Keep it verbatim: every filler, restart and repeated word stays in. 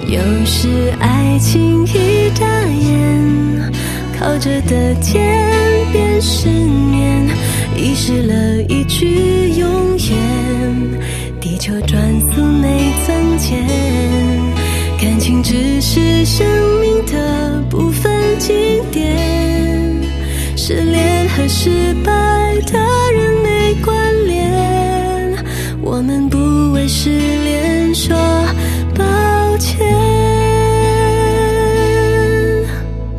有时爱情一眨眼，靠着的天边失眠，遗失了一句永远，地球转速没增减，感情只是生命的部分经典，失恋和失败的人没关联，我们不为失恋说